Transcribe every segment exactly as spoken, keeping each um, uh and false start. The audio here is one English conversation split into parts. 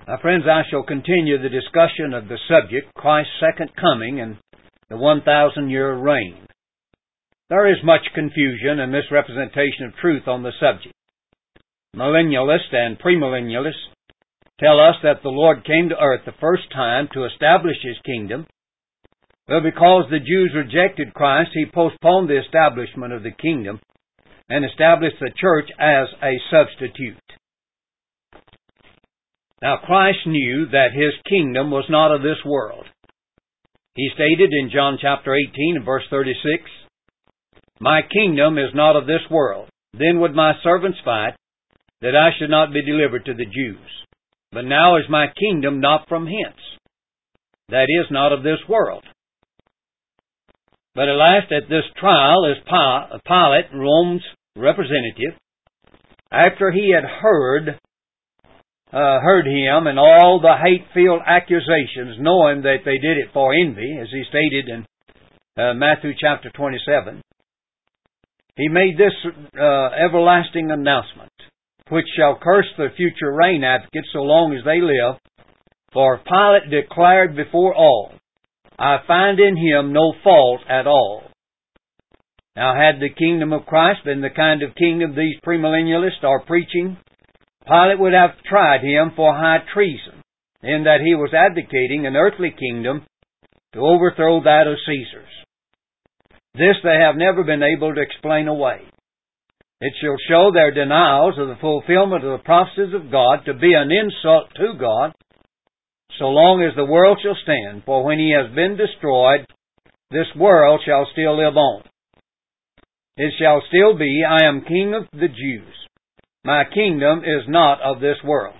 My friends, I shall continue the discussion of the subject, Christ's second coming and the one thousand year reign. There is much confusion and misrepresentation of truth on the subject. Millennialists and premillennialists tell us that the Lord came to earth the first time to establish His kingdom. Well, because the Jews rejected Christ, He postponed the establishment of the kingdom and established the church as a substitute. Now, Christ knew that His kingdom was not of this world. He stated in John chapter eighteen and verse thirty-six, "My kingdom is not of this world. Then would my servants fight, that I should not be delivered to the Jews. But now is my kingdom not from hence, that is, not of this world." But at last, at this trial, as Pilate, Rome's representative, after he had heard Uh, heard him and all the hate-filled accusations, knowing that they did it for envy, as he stated in uh, Matthew chapter twenty-seven, he made this uh, everlasting announcement, which shall curse the future reign advocates so long as they live. For Pilate declared before all, "I find in him no fault at all." Now, had the kingdom of Christ been the kind of kingdom these premillennialists are preaching, Pilate would have tried him for high treason, in that he was advocating an earthly kingdom to overthrow that of Caesar's. This they have never been able to explain away. It shall show their denials of the fulfillment of the prophecies of God to be an insult to God, so long as the world shall stand. For when He has been destroyed, this world shall still live on. It shall still be, "I am King of the Jews. My kingdom is not of this world."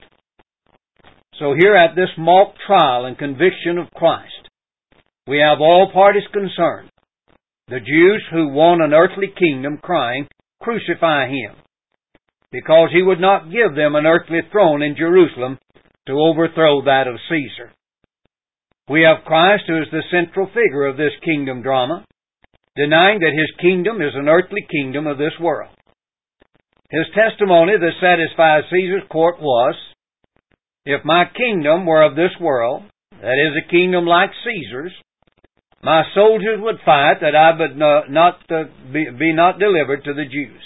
So here at this mock trial and conviction of Christ, we have all parties concerned. The Jews who want an earthly kingdom crying, "Crucify Him," because He would not give them an earthly throne in Jerusalem to overthrow that of Caesar. We have Christ, who is the central figure of this kingdom drama, denying that His kingdom is an earthly kingdom of this world. His testimony that satisfied Caesar's court was, "If my kingdom were of this world, that is, a kingdom like Caesar's, my soldiers would fight that I would not be not delivered to the Jews."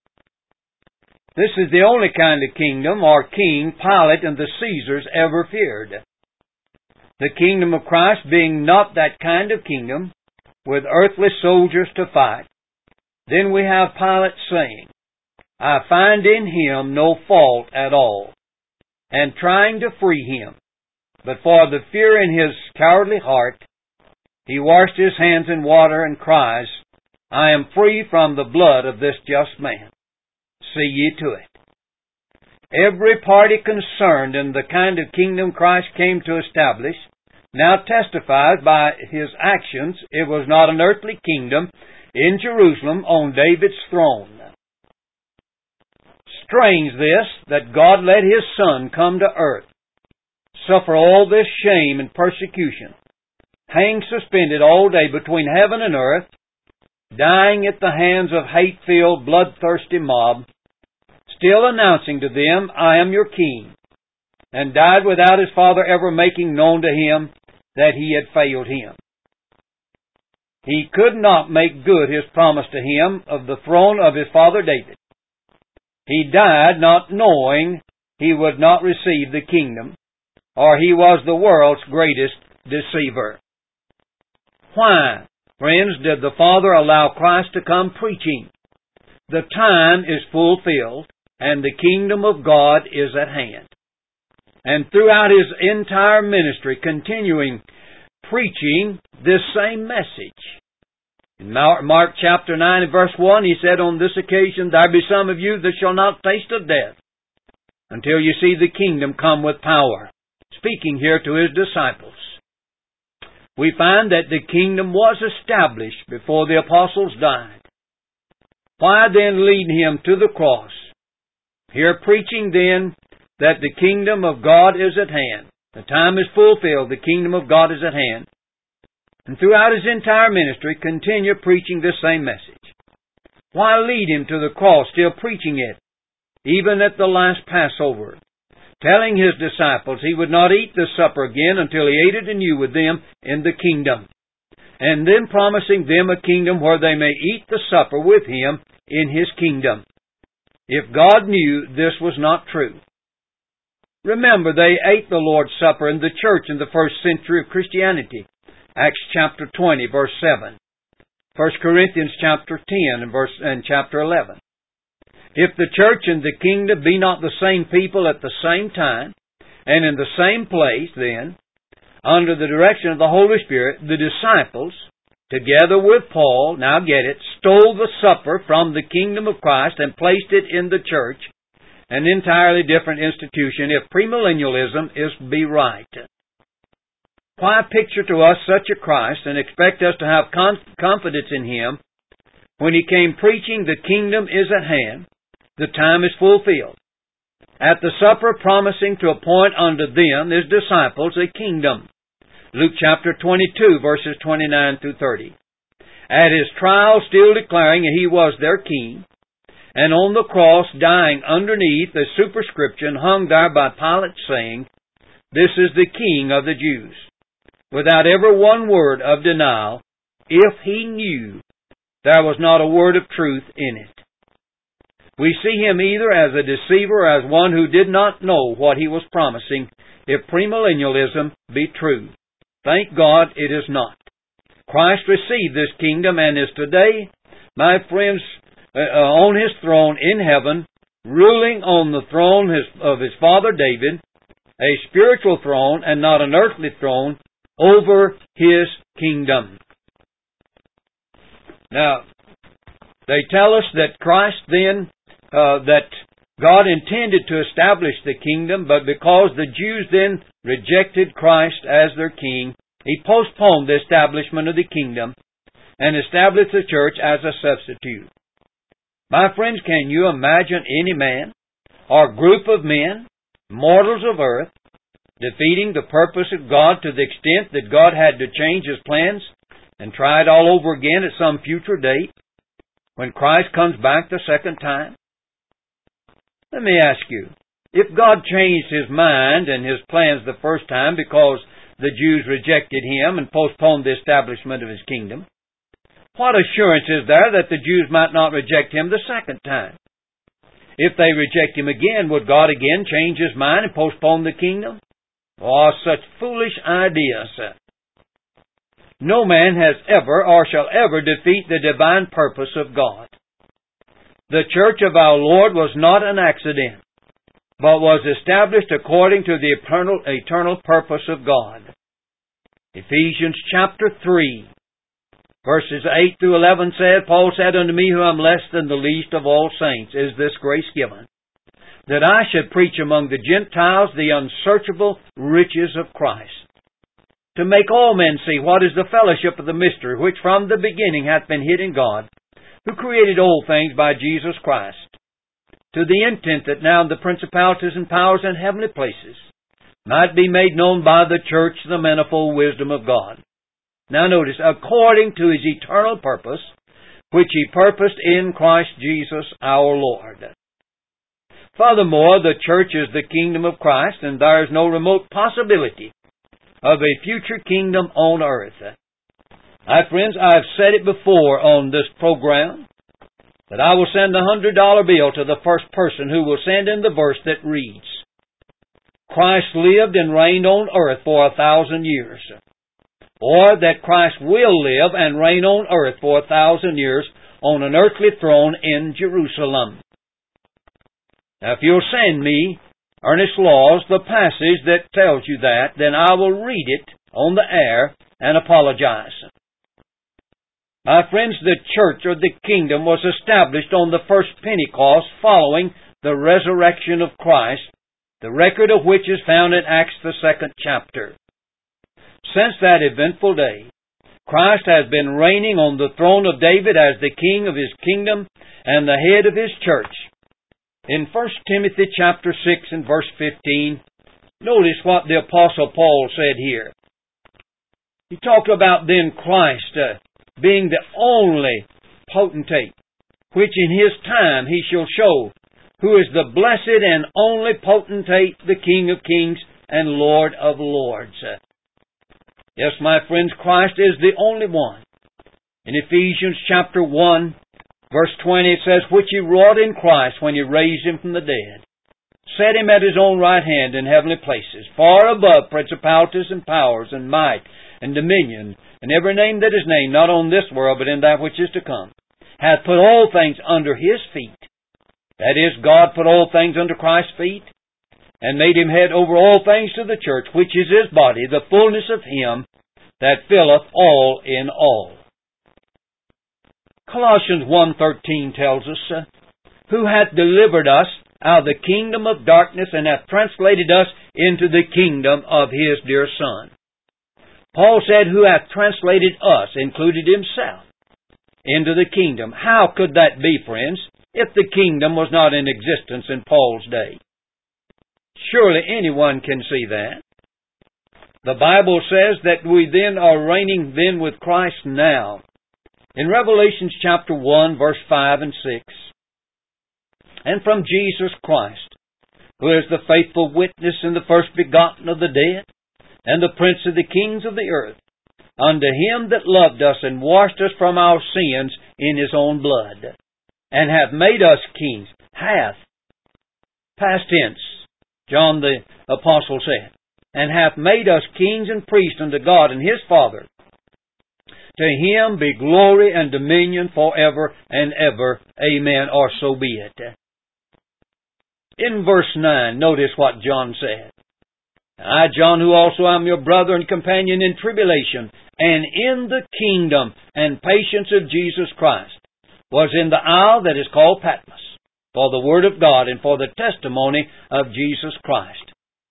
This is the only kind of kingdom or king Pilate and the Caesars ever feared. The kingdom of Christ being not that kind of kingdom, with earthly soldiers to fight, then we have Pilate saying, "I find in Him no fault at all," and trying to free Him. But for the fear in his cowardly heart, he washed his hands in water and cries, "I am free from the blood of this just man. See ye to it." Every party concerned in the kind of kingdom Christ came to establish now testifies by His actions it was not an earthly kingdom in Jerusalem on David's throne. Strange this, that God let His Son come to earth, suffer all this shame and persecution, hang suspended all day between heaven and earth, dying at the hands of hate-filled, bloodthirsty mob, still announcing to them, "I am your King," and died without His Father ever making known to Him that He had failed Him. He could not make good His promise to Him of the throne of His father David. He died not knowing He would not receive the kingdom, or He was the world's greatest deceiver. Why, friends, did the Father allow Christ to come preaching, "The time is fulfilled, and the kingdom of God is at hand"? And throughout His entire ministry, continuing preaching this same message. In Mark chapter nine and verse one, He said, "On this occasion there be some of you that shall not taste of death, until you see the kingdom come with power," speaking here to His disciples. We find that the kingdom was established before the apostles died. Why then lead Him to the cross? Here preaching then that the kingdom of God is at hand. The time is fulfilled, the kingdom of God is at hand. And throughout His entire ministry, continue preaching this same message. Why lead Him to the cross, still preaching it, even at the last Passover, telling His disciples He would not eat the supper again until He ate it anew with them in the kingdom, and then promising them a kingdom where they may eat the supper with Him in His kingdom. If God knew this was not true. Remember, they ate the Lord's Supper in the church in the first century of Christianity. Acts chapter twenty, verse seven. First Corinthians chapter ten and verse and chapter eleven. If the church and the kingdom be not the same people at the same time, and in the same place, then, under the direction of the Holy Spirit, the disciples, together with Paul, now get it, stole the supper from the kingdom of Christ and placed it in the church, an entirely different institution, if premillennialism is to be right. Why picture to us such a Christ and expect us to have confidence in Him when He came preaching the kingdom is at hand, the time is fulfilled, at the supper promising to appoint unto them, His disciples, a kingdom? Luke chapter twenty-two, verses twenty-nine through thirty. At His trial still declaring He was their King, and on the cross dying underneath a superscription hung there by Pilate saying, "This is the King of the Jews," without ever one word of denial, if He knew there was not a word of truth in it. We see Him either as a deceiver or as one who did not know what He was promising, if premillennialism be true. Thank God it is not. Christ received this kingdom and is today, my friends, uh, on His throne in heaven, ruling on the throne of His father David, a spiritual throne and not an earthly throne, over His kingdom. Now, they tell us that Christ then, uh, that God intended to establish the kingdom, but because the Jews then rejected Christ as their king, He postponed the establishment of the kingdom and established the church as a substitute. My friends, can you imagine any man or group of men, mortals of earth, defeating the purpose of God to the extent that God had to change His plans and try it all over again at some future date when Christ comes back the second time? Let me ask you, if God changed His mind and His plans the first time because the Jews rejected Him and postponed the establishment of His kingdom, what assurance is there that the Jews might not reject Him the second time? If they reject Him again, would God again change His mind and postpone the kingdom? Oh, such foolish ideas. No man has ever or shall ever defeat the divine purpose of God. The church of our Lord was not an accident, but was established according to the eternal, eternal purpose of God. Ephesians chapter three, verses eight through eleven said, Paul said unto me, who am less than the least of all saints, is this grace given, that I should preach among the Gentiles the unsearchable riches of Christ, to make all men see what is the fellowship of the mystery, which from the beginning hath been hid in God, who created all things by Jesus Christ, to the intent that now the principalities and powers in heavenly places might be made known by the church the manifold wisdom of God. Now notice, according to His eternal purpose, which He purposed in Christ Jesus our Lord. Furthermore, the church is the kingdom of Christ, and there is no remote possibility of a future kingdom on earth. My friends, I have said it before on this program, that I will send a hundred dollar bill to the first person who will send in the verse that reads, Christ lived and reigned on earth for a thousand years. Or that Christ will live and reign on earth for a thousand years on an earthly throne in Jerusalem. Now, if you'll send me, Ernest Laws, the passage that tells you that, then I will read it on the air and apologize. My friends, the church or the kingdom was established on the first Pentecost following the resurrection of Christ, the record of which is found in Acts the second chapter. Since that eventful day, Christ has been reigning on the throne of David as the king of His kingdom and the head of His church. In First Timothy chapter six and verse fifteen, notice what the Apostle Paul said here. He talked about then Christ uh, being the only potentate, which in His time He shall show who is the blessed and only potentate, the King of kings and Lord of lords. Yes, my friends, Christ is the only one. In Ephesians chapter one, verse twenty, it says, which He wrought in Christ when He raised Him from the dead, set Him at His own right hand in heavenly places, far above principalities and powers and might and dominion, and every name that is named, not on this world, but in that which is to come, hath put all things under His feet. That is, God put all things under Christ's feet, and made Him head over all things to the church, which is His body, the fullness of Him that filleth all in all. Colossians one thirteen tells us, uh, who hath delivered us out of the kingdom of darkness, and hath translated us into the kingdom of His dear Son. Paul said, who hath translated us, included himself, into the kingdom. How could that be, friends, if the kingdom was not in existence in Paul's day? Surely anyone can see that. The Bible says that we then are reigning then with Christ now. In Revelation chapter one, verse five and six, and from Jesus Christ, who is the faithful witness and the first begotten of the dead, and the prince of the kings of the earth, unto Him that loved us and washed us from our sins in His own blood, and hath made us kings. Hath, past tense, John the Apostle said, and hath made us kings and priests unto God and His Father. To Him be glory and dominion forever and ever. Amen, or so be it. In verse nine, notice what John said. I, John, who also am your brother and companion in tribulation, and in the kingdom and patience of Jesus Christ, was in the isle that is called Patmos, for the word of God and for the testimony of Jesus Christ.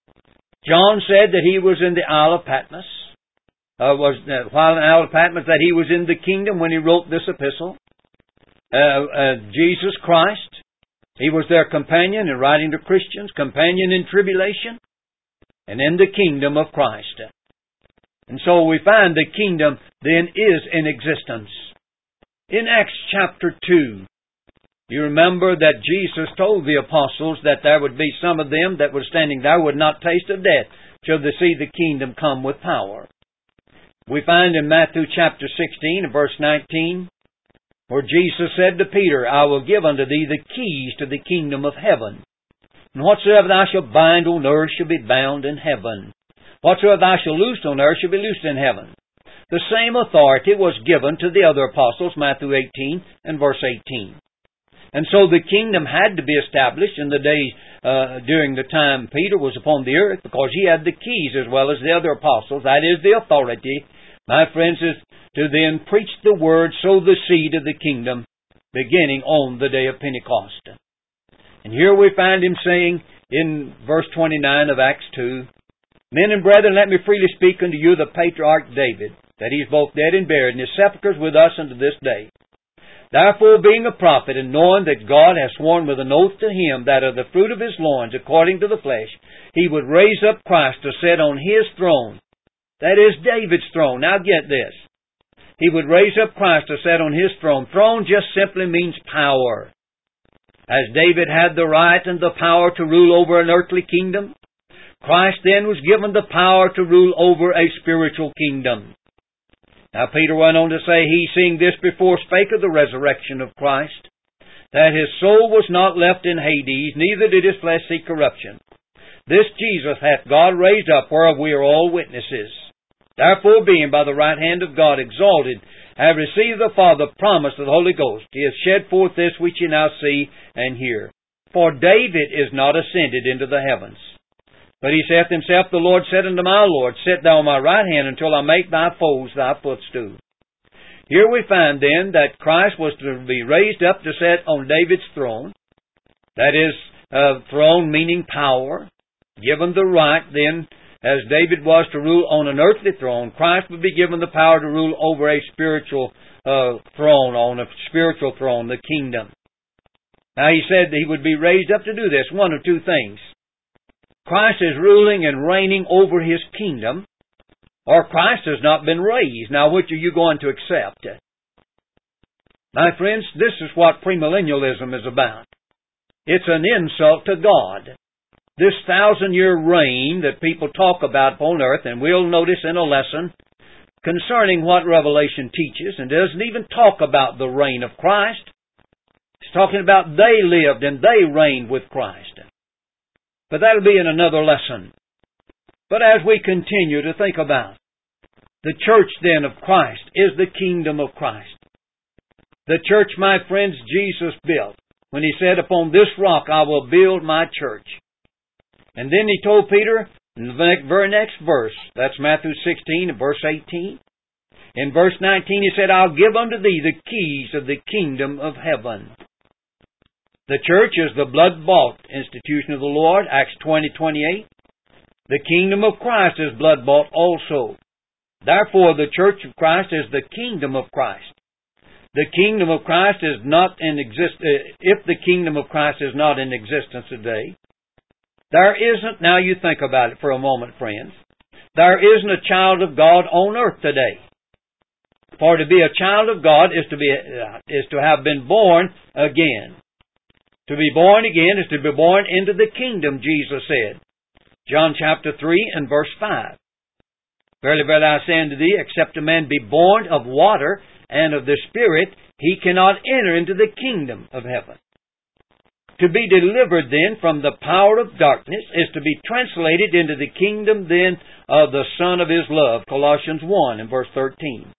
John said that he was in the Isle of Patmos, uh, was uh, while in the Isle of Patmos, that he was in the kingdom when he wrote this epistle. Uh, uh, Jesus Christ, He was their companion in writing to Christians, companion in tribulation, and in the kingdom of Christ. And so we find the kingdom then is in existence. In Acts chapter two, you remember that Jesus told the apostles that there would be some of them that were standing there would not taste of death till they see the kingdom come with power. We find in Matthew chapter sixteen, verse nineteen, where Jesus said to Peter, I will give unto thee the keys to the kingdom of heaven. And whatsoever thou shalt bind on earth shall be bound in heaven. Whatsoever thou shalt loose on earth shall be loosed in heaven. The same authority was given to the other apostles, Matthew eighteen and verse eighteen. And so the kingdom had to be established in the days uh, during the time Peter was upon the earth, because he had the keys as well as the other apostles. That is the authority, my friends, is to then preach the word, sow the seed of the kingdom, beginning on the day of Pentecost. And here we find him saying in verse twenty-nine of Acts two, Men and brethren, let me freely speak unto you the patriarch David, that he is both dead and buried, and his sepulchre is with us unto this day. Therefore, being a prophet, and knowing that God hath sworn with an oath to him that of the fruit of his loins, according to the flesh, he would raise up Christ to sit on his throne. That is David's throne. Now get this. He would raise up Christ to sit on his throne. Throne just simply means power. As David had the right and the power to rule over an earthly kingdom, Christ then was given the power to rule over a spiritual kingdom. Now Peter went on to say, He, seeing this before, spake of the resurrection of Christ, that His soul was not left in Hades, neither did His flesh see corruption. This Jesus hath God raised up, whereof we are all witnesses. Therefore, being by the right hand of God exalted, have received the Father promise of the Holy Ghost, He hath shed forth this which ye now see and hear. For David is not ascended into the heavens, but he saith himself, The Lord said unto my Lord, Sit thou on my right hand until I make thy foes thy footstool. Here we find then that Christ was to be raised up to sit on David's throne. That is, uh, throne meaning power. Given the right then, as David was to rule on an earthly throne, Christ would be given the power to rule over a spiritual uh, throne, on a spiritual throne, the kingdom. Now he said that he would be raised up to do this, one of two things. Christ is ruling and reigning over His kingdom, or Christ has not been raised. Now, which are you going to accept? My friends, this is what premillennialism is about. It's an insult to God. This thousand-year reign that people talk about upon earth, and we'll notice in a lesson concerning what Revelation teaches, and doesn't even talk about the reign of Christ. It's talking about they lived and they reigned with Christ. But that'll be in another lesson. But as we continue to think about the church then of Christ is the kingdom of Christ. The church, my friends, Jesus built when He said, upon this rock I will build my church. And then He told Peter in the very next verse, that's Matthew sixteen and verse eighteen. In verse nineteen He said, I'll give unto thee the keys of the kingdom of heaven. The church is the blood-bought institution of the Lord, Acts twenty twenty-eight. The kingdom of Christ is blood-bought also. Therefore, the church of Christ is the kingdom of Christ. The kingdom of Christ is not in exist. If the kingdom of Christ is not in existence today, there isn't, now you think about it for a moment, friends, there isn't a child of God on earth today. For to be a child of God is to be uh, is to have been born again. To be born again is to be born into the kingdom, Jesus said. John chapter three and verse five. Verily, verily, I say unto thee, except a man be born of water and of the Spirit, he cannot enter into the kingdom of heaven. To be delivered then from the power of darkness is to be translated into the kingdom then of the Son of His love, Colossians one and verse thirteen.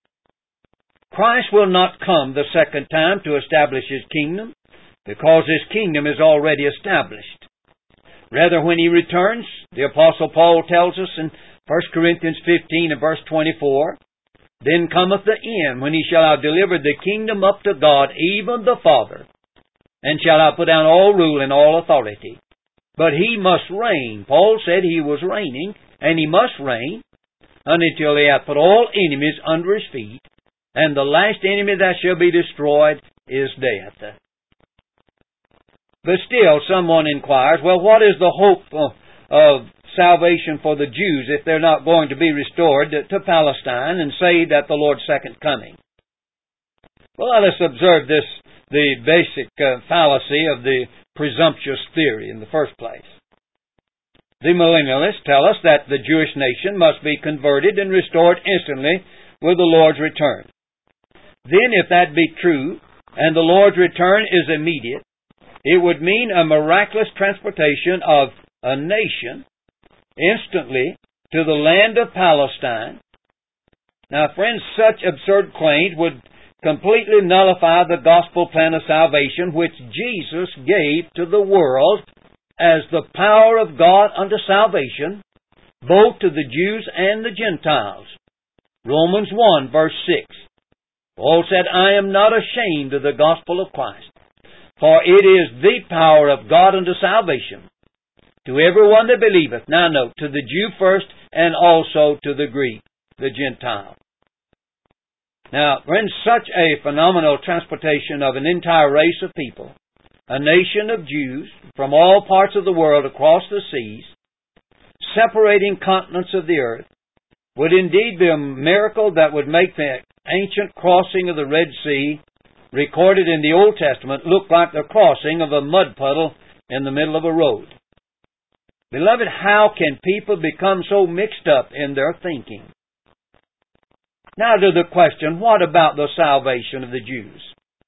Christ will not come the second time to establish His kingdom, because His kingdom is already established. Rather, when He returns, the Apostle Paul tells us in First Corinthians fifteen and verse twenty-four, then cometh the end, when He shall have delivered the kingdom up to God, even the Father, and shall have put down all rule and all authority. But He must reign. Paul said He was reigning, and He must reign until He hath put all enemies under His feet, and the last enemy that shall be destroyed is death. But still, someone inquires, well, what is the hope of, of salvation for the Jews if they're not going to be restored to, to Palestine and saved at the Lord's second coming? Well, let us observe this, the basic uh, fallacy of the presumptuous theory in the first place. The millennialists tell us that the Jewish nation must be converted and restored instantly with the Lord's return. Then, if that be true, and the Lord's return is immediate, it would mean a miraculous transportation of a nation instantly to the land of Palestine. Now, friends, such absurd claims would completely nullify the gospel plan of salvation which Jesus gave to the world as the power of God unto salvation, both to the Jews and the Gentiles. Romans one, verse six. Paul said, I am not ashamed of the gospel of Christ, for it is the power of God unto salvation, to everyone that believeth. Now note, to the Jew first, and also to the Greek, the Gentile. Now, friends, such a phenomenal transportation of an entire race of people, a nation of Jews from all parts of the world across the seas, separating continents of the earth, would indeed be a miracle that would make the ancient crossing of the Red Sea, recorded in the Old Testament, look like the crossing of a mud puddle in the middle of a road. Beloved, how can people become so mixed up in their thinking? Now to the question, what about the salvation of the Jews?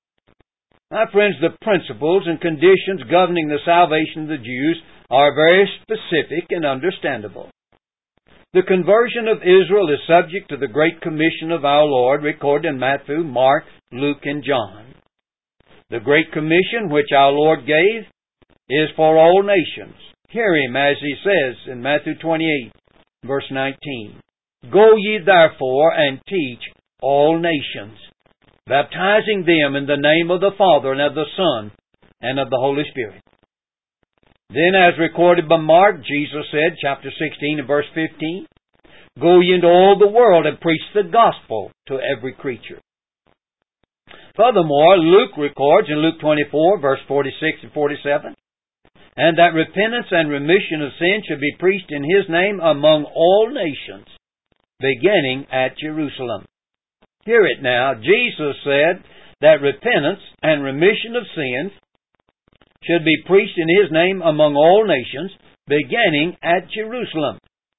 My friends, the principles and conditions governing the salvation of the Jews are very specific and understandable. The conversion of Israel is subject to the Great Commission of our Lord, recorded in Matthew, Mark, Luke, and John. The Great Commission which our Lord gave is for all nations. Hear Him as He says in Matthew twenty-eight, verse nineteen. Go ye therefore and teach all nations, baptizing them in the name of the Father and of the Son and of the Holy Spirit. Then, as recorded by Mark, Jesus said, chapter sixteen and verse fifteen, Go ye into all the world and preach the gospel to every creature. Furthermore, Luke records in Luke twenty-four, verse forty-six and forty-seven, and that repentance and remission of sin should be preached in His name among all nations, beginning at Jerusalem. Hear it now. Jesus said that repentance and remission of sins should be preached in His name among all nations, beginning at Jerusalem.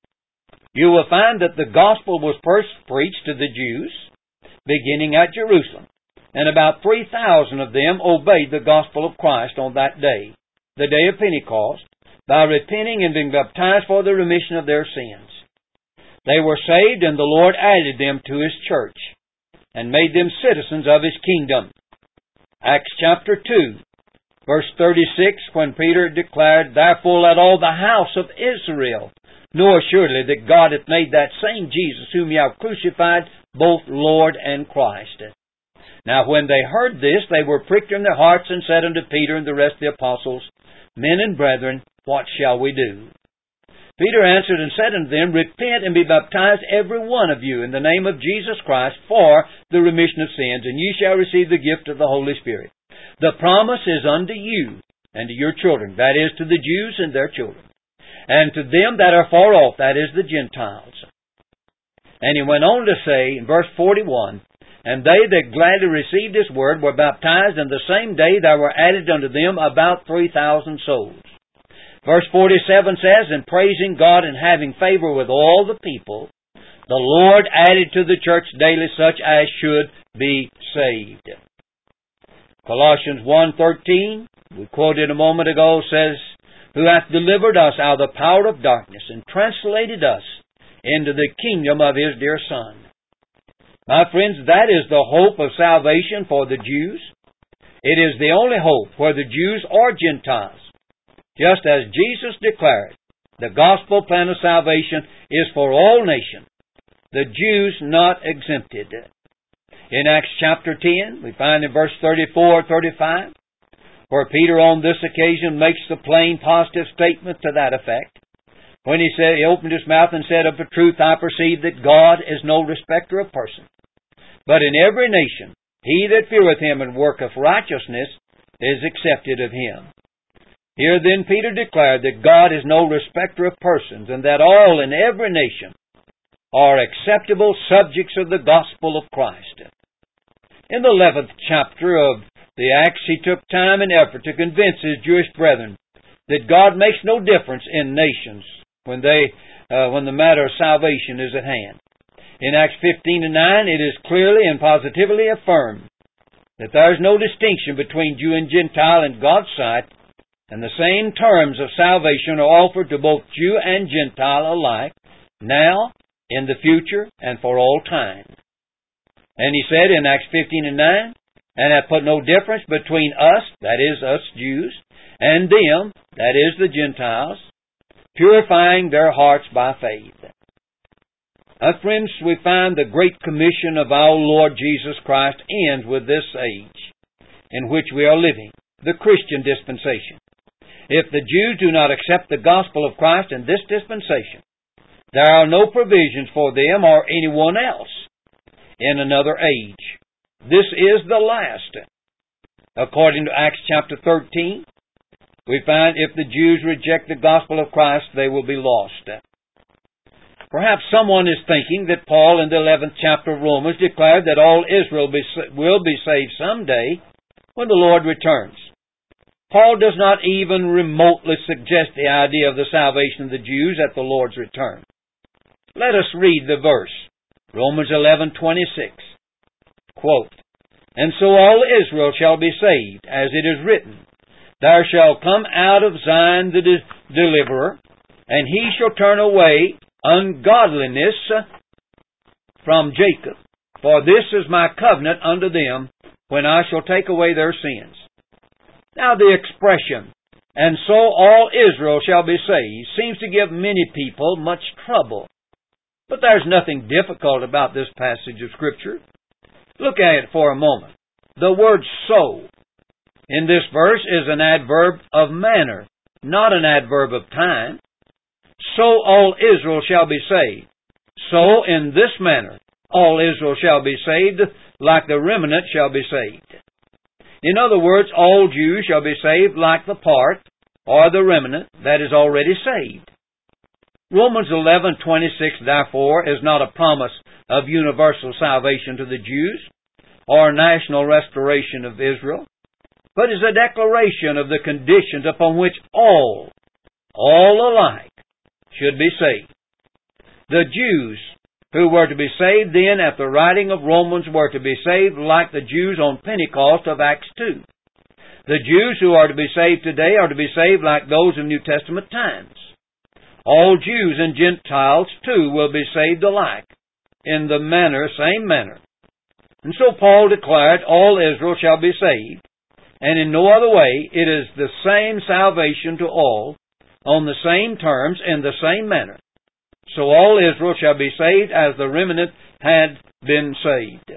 You will find that the gospel was first preached to the Jews, beginning at Jerusalem, and about three thousand of them obeyed the gospel of Christ on that day, the day of Pentecost, by repenting and being baptized for the remission of their sins. They were saved, and the Lord added them to His church, and made them citizens of His kingdom. Acts chapter two, verse thirty-six, when Peter declared, Therefore let all the house of Israel know assuredly that God hath made that same Jesus whom ye have crucified, both Lord and Christ. Now when they heard this, they were pricked in their hearts, and said unto Peter and the rest of the apostles, Men and brethren, what shall we do? Peter answered and said unto them, Repent and be baptized every one of you in the name of Jesus Christ for the remission of sins, and ye shall receive the gift of the Holy Spirit. The promise is unto you and to your children, that is, to the Jews and their children, and to them that are far off, that is, the Gentiles. And he went on to say in verse forty-one, And they that gladly received His word were baptized, and the same day there were added unto them about three thousand souls. Verse forty-seven says, And praising God and having favor with all the people, the Lord added to the church daily such as should be saved. Colossians one thirteen, we quoted a moment ago, says, Who hath delivered us out of the power of darkness, and translated us into the kingdom of His dear Son. My friends, that is the hope of salvation for the Jews. It is the only hope for the Jews or Gentiles. Just as Jesus declared, the gospel plan of salvation is for all nations, the Jews not exempted. In Acts chapter ten, we find in verse thirty-four, thirty-five, where Peter on this occasion makes the plain positive statement to that effect, when he said, he opened his mouth and said, Of a truth I perceive that God is no respecter of persons, but in every nation he that feareth Him and worketh righteousness is accepted of Him. Here then Peter declared that God is no respecter of persons, and that all in every nation are acceptable subjects of the gospel of Christ. In the eleventh chapter of the Acts, he took time and effort to convince his Jewish brethren that God makes no difference in nations when they uh, when the matter of salvation is at hand. In Acts fifteen and nine, it is clearly and positively affirmed that there is no distinction between Jew and Gentile in God's sight, and the same terms of salvation are offered to both Jew and Gentile alike, now, in the future, and for all time. And he said in Acts fifteen and nine, And hath put no difference between us, that is, us Jews, and them, that is, the Gentiles, purifying their hearts by faith. Now, friends, we find the great commission of our Lord Jesus Christ ends with this age in which we are living, the Christian dispensation. If the Jews do not accept the gospel of Christ in this dispensation, there are no provisions for them or anyone else in another age. This is the last. According to Acts chapter thirteen, we find if the Jews reject the gospel of Christ, they will be lost. Perhaps someone is thinking that Paul in the eleventh chapter of Romans declared that all Israel be, will be saved someday when the Lord returns. Paul does not even remotely suggest the idea of the salvation of the Jews at the Lord's return. Let us read the verse, Romans eleven twenty-six. Quote, And so all Israel shall be saved, as it is written, There shall come out of Zion the de- deliverer, and he shall turn away ungodliness from Jacob. For this is my covenant unto them, when I shall take away their sins. Now the expression, and so all Israel shall be saved, seems to give many people much trouble. But there's nothing difficult about this passage of Scripture. Look at it for a moment. The word so in this verse is an adverb of manner, not an adverb of time. So all Israel shall be saved. So in this manner all Israel shall be saved, like the remnant shall be saved. In other words, all Jews shall be saved like the part, or the remnant, that is already saved. Romans eleven twenty-six, therefore, is not a promise of universal salvation to the Jews, or national restoration of Israel. but is a declaration of the conditions upon which all, all alike, should be saved. The Jews who were to be saved then at the writing of Romans were to be saved like the Jews on Pentecost of Acts two. The Jews who are to be saved today are to be saved like those of New Testament times. All Jews and Gentiles too will be saved alike, in the manner, same manner. And so Paul declared, all Israel shall be saved, and in no other way. It is the same salvation to all, on the same terms, in the same manner. So all Israel shall be saved as the remnant had been saved.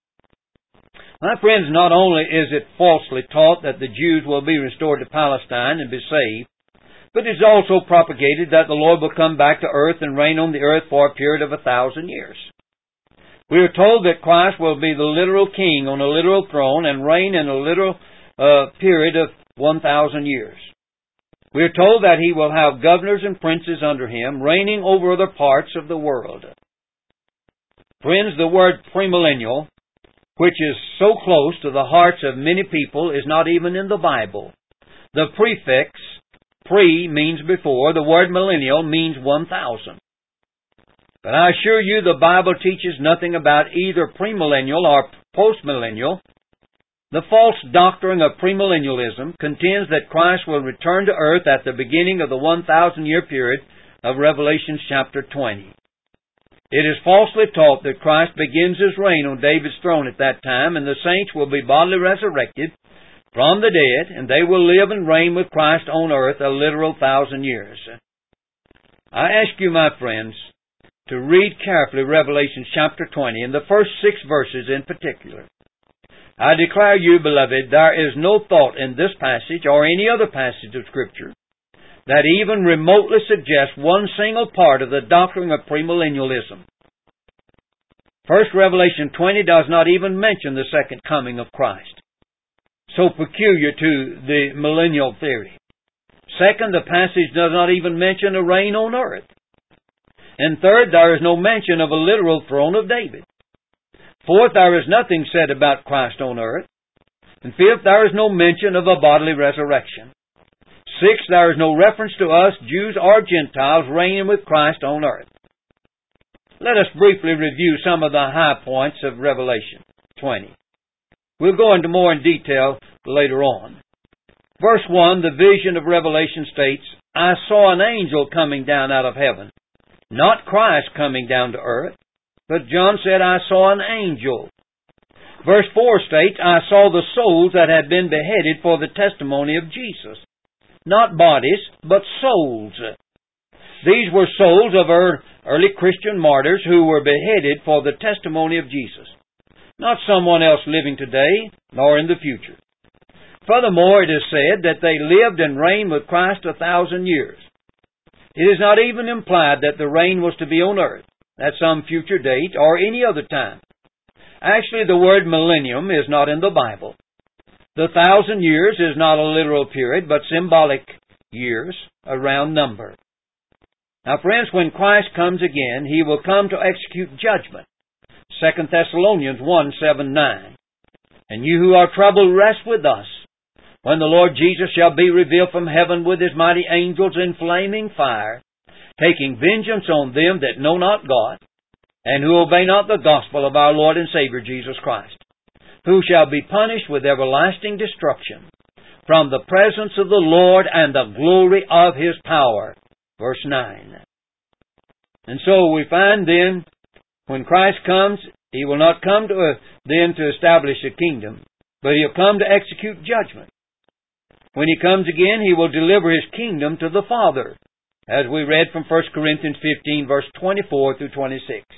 My friends, not only is it falsely taught that the Jews will be restored to Palestine and be saved, but it is also propagated that the Lord will come back to earth and reign on the earth for a period of a thousand years. We are told that Christ will be the literal king on a literal throne and reign in a literal uh, period of one thousand years. We are told that He will have governors and princes under Him, reigning over other parts of the world. Friends, the word premillennial, which is so close to the hearts of many people, is not even in the Bible. The prefix, pre, means before. The word millennial means one thousand. But I assure you the Bible teaches nothing about either premillennial or postmillennial. The false doctrine of premillennialism contends that Christ will return to earth at the beginning of the one thousand year period of Revelation chapter twenty. It is falsely taught that Christ begins His reign on David's throne at that time, and the saints will be bodily resurrected from the dead, and they will live and reign with Christ on earth a literal thousand years. I ask you, my friends, to read carefully Revelation chapter twenty, and the first six verses in particular. I declare you, beloved, there is no thought in this passage or any other passage of Scripture that even remotely suggests one single part of the doctrine of premillennialism. First, Revelation twenty does not even mention the second coming of Christ, so peculiar to the millennial theory. Second, the passage does not even mention a reign on earth. And third, there is no mention of a literal throne of David. Fourth, there is nothing said about Christ on earth. And fifth, there is no mention of a bodily resurrection. Sixth, there is no reference to us, Jews or Gentiles, reigning with Christ on earth. Let us briefly review some of the high points of Revelation twenty. We'll go into more in detail later on. Verse one, the vision of Revelation states, I saw an angel coming down out of heaven. Not Christ coming down to earth, but John said, I saw an angel. Verse four states, I saw the souls that had been beheaded for the testimony of Jesus. Not bodies, but souls. These were souls of early Christian martyrs who were beheaded for the testimony of Jesus. Not someone else living today, nor in the future. Furthermore, it is said that they lived and reigned with Christ a thousand years. It is not even implied that the reign was to be on earth, at some future date, or any other time. Actually, the word millennium is not in the Bible. The thousand years is not a literal period, but symbolic years, a round number. Now, friends, when Christ comes again, He will come to execute judgment. Second Thessalonians one, seven, nine. And you who are troubled, rest with us, when the Lord Jesus shall be revealed from heaven with His mighty angels in flaming fire, taking vengeance on them that know not God, and who obey not the gospel of our Lord and Savior Jesus Christ, who shall be punished with everlasting destruction from the presence of the Lord and the glory of His power. Verse nine. And so we find then, when Christ comes, He will not come to uh, then to establish a kingdom, but He'll come to execute judgment. When He comes again, He will deliver His kingdom to the Father, as we read from First Corinthians fifteen, verse twenty-four through twenty-six.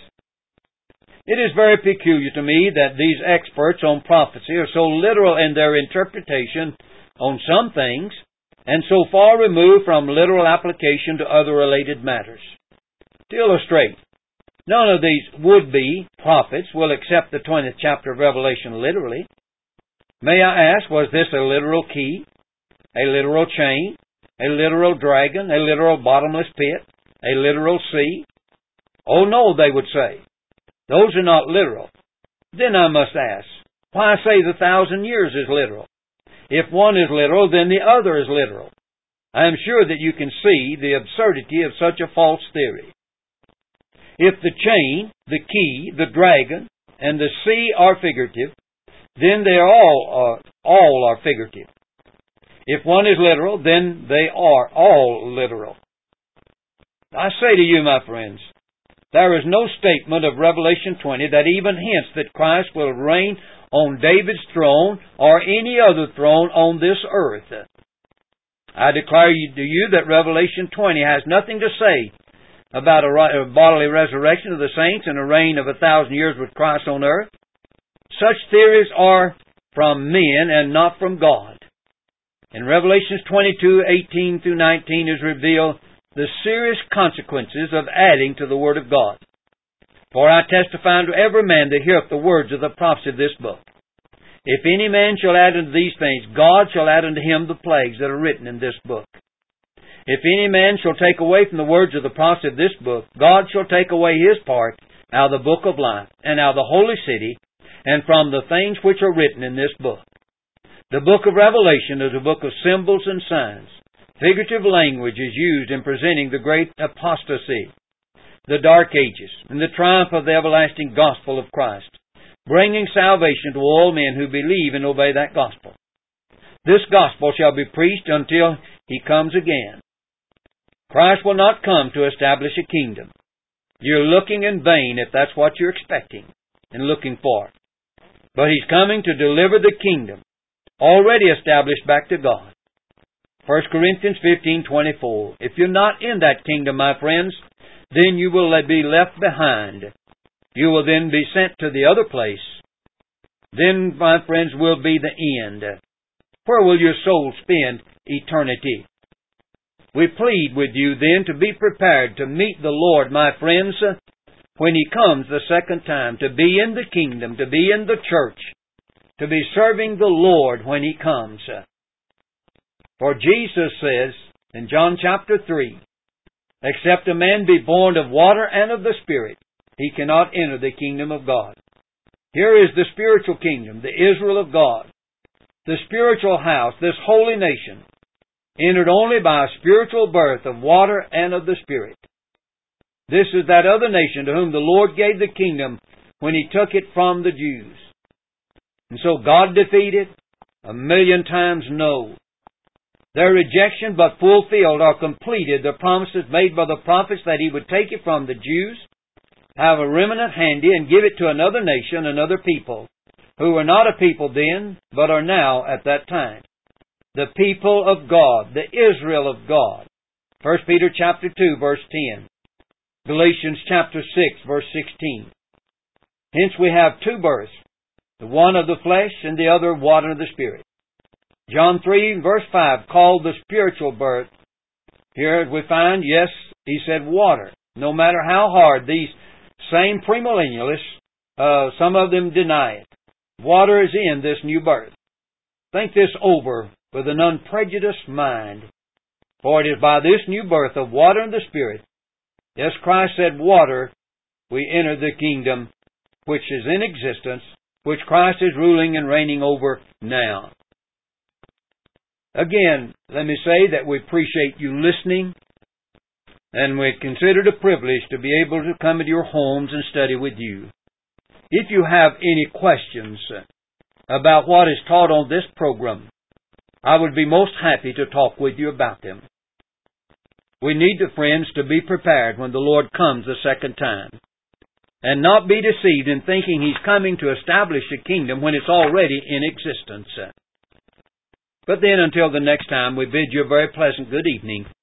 It is very peculiar to me that these experts on prophecy are so literal in their interpretation on some things, and so far removed from literal application to other related matters. To illustrate, none of these would-be prophets will accept the twentieth chapter of Revelation literally. May I ask, was this a literal key, a literal chain, a literal dragon, a literal bottomless pit, a literal sea? Oh no, they would say. Those are not literal. Then I must ask, why say the thousand years is literal? If one is literal, then the other is literal. I am sure that you can see the absurdity of such a false theory. If the chain, the key, the dragon, and the sea are figurative, then they are all, uh, all are figurative. If one is literal, then they are all literal. I say to you, my friends, there is no statement of Revelation twenty that even hints that Christ will reign on David's throne or any other throne on this earth. I declare to you that Revelation twenty has nothing to say about a bodily resurrection of the saints and a reign of a thousand years with Christ on earth. Such theories are from men and not from God. In Revelations twenty-two, eighteen through nineteen is revealed the serious consequences of adding to the Word of God. For I testify unto every man that heareth the words of the prophecy of this book. If any man shall add unto these things, God shall add unto him the plagues that are written in this book. If any man shall take away from the words of the prophecy of this book, God shall take away his part out of the book of life, and out of the holy city, and from the things which are written in this book. The book of Revelation is a book of symbols and signs. Figurative language is used in presenting the great apostasy, the dark ages, and the triumph of the everlasting gospel of Christ, bringing salvation to all men who believe and obey that gospel. This gospel shall be preached until He comes again. Christ will not come to establish a kingdom. You're looking in vain if that's what you're expecting and looking for. But He's coming to deliver the kingdom, already established, back to God. First Corinthians fifteen twenty-four. If you're not in that kingdom, my friends, then you will be left behind. You will then be sent to the other place. Then, my friends, will be the end. Where will your soul spend eternity? We plead with you then to be prepared to meet the Lord, my friends, when He comes the second time, to be in the kingdom, to be in the church, to be serving the Lord when He comes. For Jesus says in John chapter three, except a man be born of water and of the Spirit, he cannot enter the kingdom of God. Here is the spiritual kingdom, the Israel of God, the spiritual house, this holy nation, entered only by a spiritual birth of water and of the Spirit. This is that other nation to whom the Lord gave the kingdom when He took it from the Jews. And so God defeated? A million times no. Their rejection but fulfilled or completed the promises made by the prophets that He would take it from the Jews, have a remnant handy, and give it to another nation, another people, who were not a people then, but are now at that time. The people of God, the Israel of God. First Peter chapter two, verse ten. Galatians chapter six, verse sixteen. Hence we have two births, the one of the flesh and the other water of the Spirit. John three, verse five, called the spiritual birth. Here we find, yes, He said water. No matter how hard these same premillennialists, uh, some of them deny it. Water is in this new birth. Think this over with an unprejudiced mind. For it is by this new birth of water and the Spirit, yes, Christ said water, we enter the kingdom which is in existence, which Christ is ruling and reigning over now. Again, let me say that we appreciate you listening, and we consider it a privilege to be able to come into your homes and study with you. If you have any questions about what is taught on this program, I would be most happy to talk with you about them. We need the friends to be prepared when the Lord comes the second time, and not be deceived in thinking He's coming to establish a kingdom when it's already in existence. But then, until the next time, we bid you a very pleasant good evening.